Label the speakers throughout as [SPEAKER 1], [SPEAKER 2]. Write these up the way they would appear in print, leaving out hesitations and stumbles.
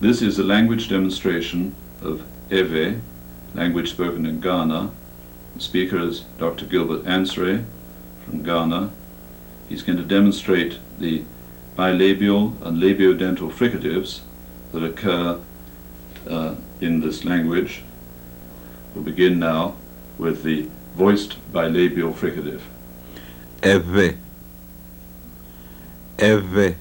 [SPEAKER 1] This is a language demonstration of Ewe, language spoken in Ghana. The speaker is Dr. Gilbert Ansray from Ghana. He's going to demonstrate the bilabial and labiodental fricatives that occur in this language. We'll begin now with the voiced bilabial fricative.
[SPEAKER 2] Ewe, ewe,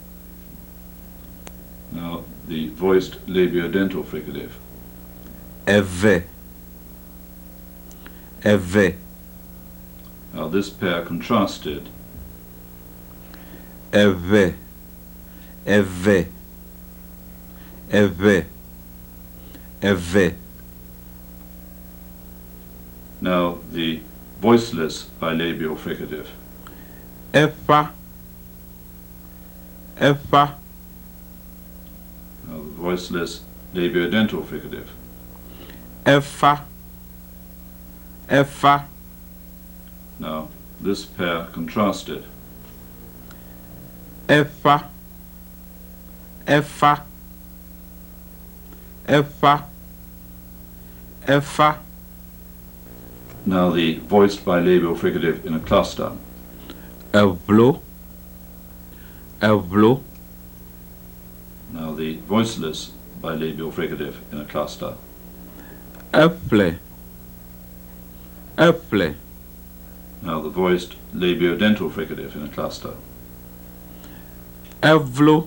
[SPEAKER 1] Now the voiced labiodental fricative.
[SPEAKER 2] ewe, ewe,
[SPEAKER 1] Now this pair contrasted.
[SPEAKER 2] ewe, ewe, ewe, ewe.
[SPEAKER 1] Now the voiceless bilabial fricative.
[SPEAKER 2] Efa, efa,
[SPEAKER 1] Now the voiceless labiodental fricative.
[SPEAKER 2] efa, efa,
[SPEAKER 1] Now this pair contrasted.
[SPEAKER 2] efa, efa, efa, efa.
[SPEAKER 1] Now the voiced bilabial fricative in a cluster.
[SPEAKER 2] Evlo, evlo,
[SPEAKER 1] Now the voiceless bilabial fricative in a cluster.
[SPEAKER 2] eple, eple,
[SPEAKER 1] Now the voiced labiodental fricative in a cluster.
[SPEAKER 2] evlo,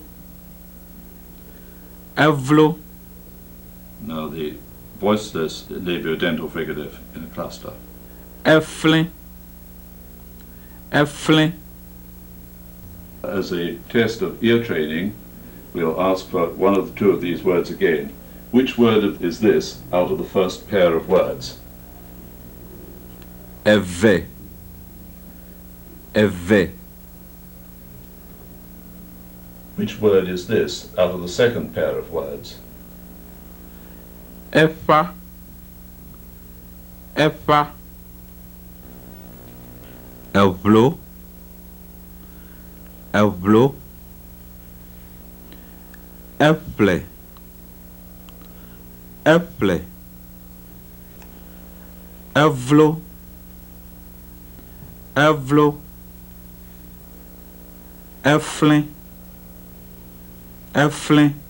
[SPEAKER 2] evlo,
[SPEAKER 1] Now the voiceless labiodental fricative in a cluster.
[SPEAKER 2] eflin, eflin.
[SPEAKER 1] As a test of ear training, we'll ask for one of the two of these words again. Which word is this out of the first pair of words?
[SPEAKER 2] Ewe, ewe,
[SPEAKER 1] Which word is this out of the second pair of words?
[SPEAKER 2] efa, efa, evlo, evlo, eple, eple, evlo, evlo, eflin, eflin.